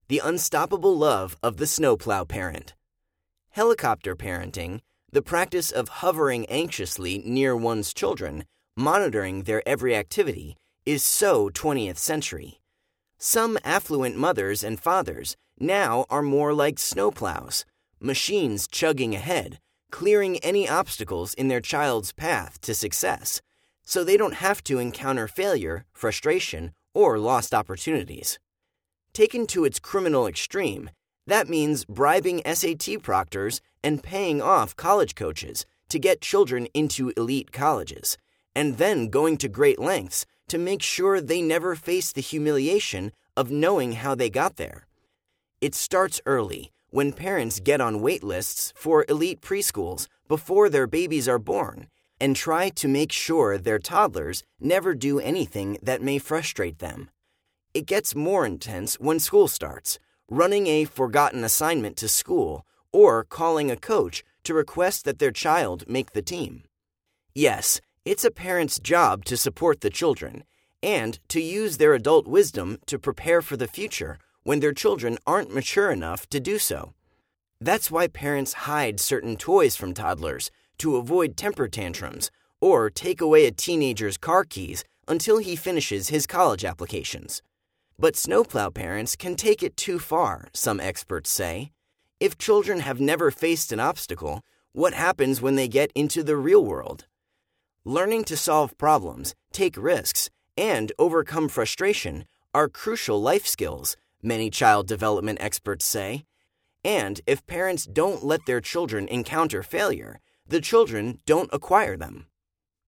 the unstoppable love of the snowplow parent. Helicopter parenting, the practice of hovering anxiously near one's children, monitoring their every activity, is so 20th century. Some affluent mothers and fathers now are more like snowplows, machines chugging ahead, clearing any obstacles in their child's path to success, so they don't have to encounter failure, frustration, or lost opportunities. Taken to its criminal extreme, that means bribing SAT proctors and paying off college coaches to get children into elite colleges, and then going to great lengths to make sure they never face the humiliation of knowing how they got there. It starts early, when parents get on wait lists for elite preschools before their babies are born and try to make sure their toddlers never do anything that may frustrate them. It gets more intense when school starts, running a forgotten assignment to school or calling a coach to request that their child make the team. Yes, it's a parent's job to support the children and to use their adult wisdom to prepare for the future when their children aren't mature enough to do so. That's why parents hide certain toys from toddlers to avoid temper tantrums or take away a teenager's car keys until he finishes his college applications. But snowplow parents can take it too far, some experts say. If children have never faced an obstacle, what happens when they get into the real world? Learning to solve problems, take risks, and overcome frustration are crucial life skills, many child development experts say. And if parents don't let their children encounter failure, the children don't acquire them.